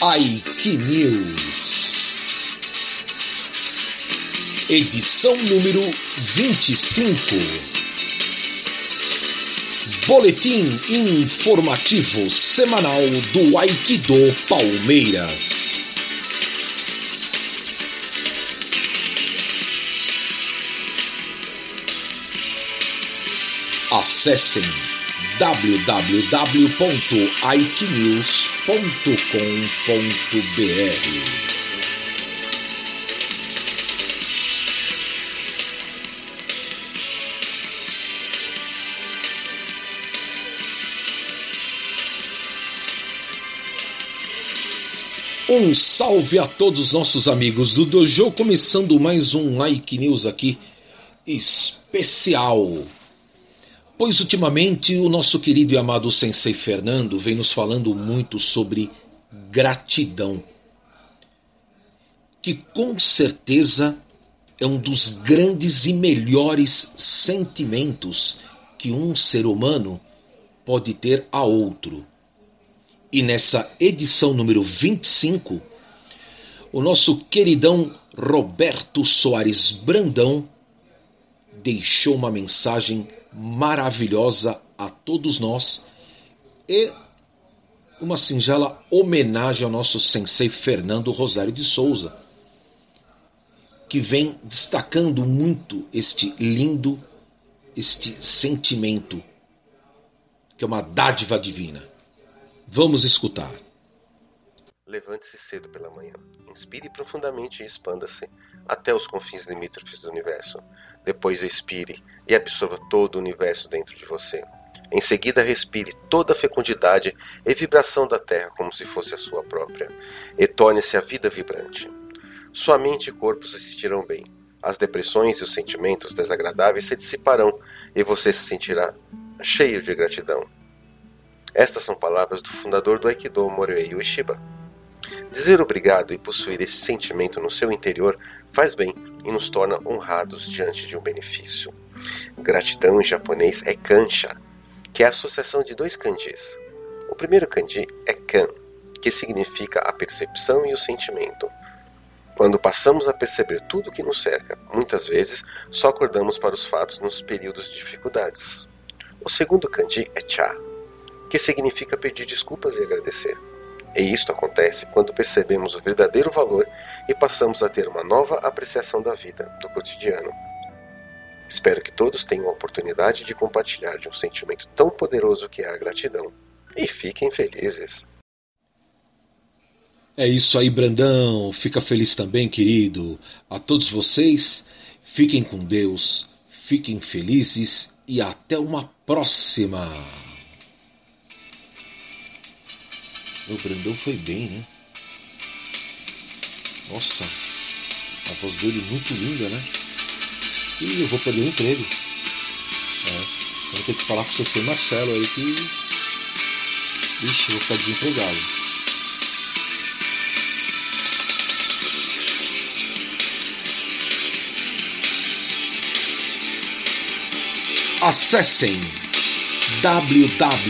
Aikinews, edição número 25, boletim informativo semanal do Aikido Palmeiras. Acessem www.aikinews.com.br. Um salve a todos os nossos amigos do Dojo, começando mais um Aikinews aqui especial. Pois ultimamente o nosso querido e amado Sensei Fernando vem nos falando muito sobre gratidão, que com certeza é um dos grandes e melhores sentimentos que um ser humano pode ter a outro. E nessa edição número 25, o nosso queridão Roberto Soares Brandão deixou uma mensagem maravilhosa a todos nós e uma singela homenagem ao nosso sensei Fernando Rosário de Souza, que vem destacando muito este sentimento, que é uma dádiva divina. Vamos escutar. Levante-se cedo pela manhã, inspire profundamente e expanda-se até os confins limítrofes do universo. Depois expire e absorva todo o universo dentro de você. Em seguida, respire toda a fecundidade e vibração da Terra como se fosse a sua própria, e torne-se a vida vibrante. Sua mente e corpo se sentirão bem. As depressões e os sentimentos desagradáveis se dissiparão e você se sentirá cheio de gratidão. Estas são palavras do fundador do Aikido, Morihei Ueshiba. Dizer obrigado e possuir esse sentimento no seu interior faz bem e nos torna honrados diante de um benefício. Gratidão em japonês é kansha, que é a associação de dois kanjis. O primeiro kanji é kan, que significa a percepção e o sentimento. Quando passamos a perceber tudo o que nos cerca, muitas vezes só acordamos para os fatos nos períodos de dificuldades. O segundo kanji é cha, que significa pedir desculpas e agradecer. E isto acontece quando percebemos o verdadeiro valor e passamos a ter uma nova apreciação da vida, do cotidiano. Espero que todos tenham a oportunidade de compartilhar de um sentimento tão poderoso que é a gratidão. E fiquem felizes. É isso aí, Brandão. Fica feliz também, querido. A todos vocês, fiquem com Deus, fiquem felizes e até uma próxima. O Brandão foi bem, né? Nossa, a voz dele muito linda, né? E eu vou perder o emprego. Eu vou ter que falar com o CC Marcelo aí que... Ixi, eu vou ficar desempregado. Acessem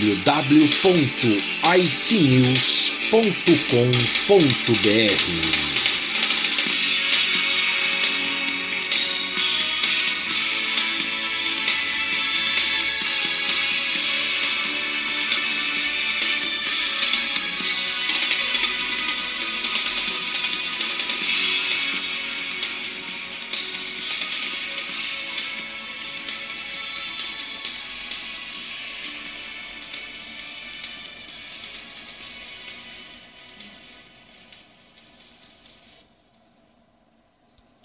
www.aikinews.com.br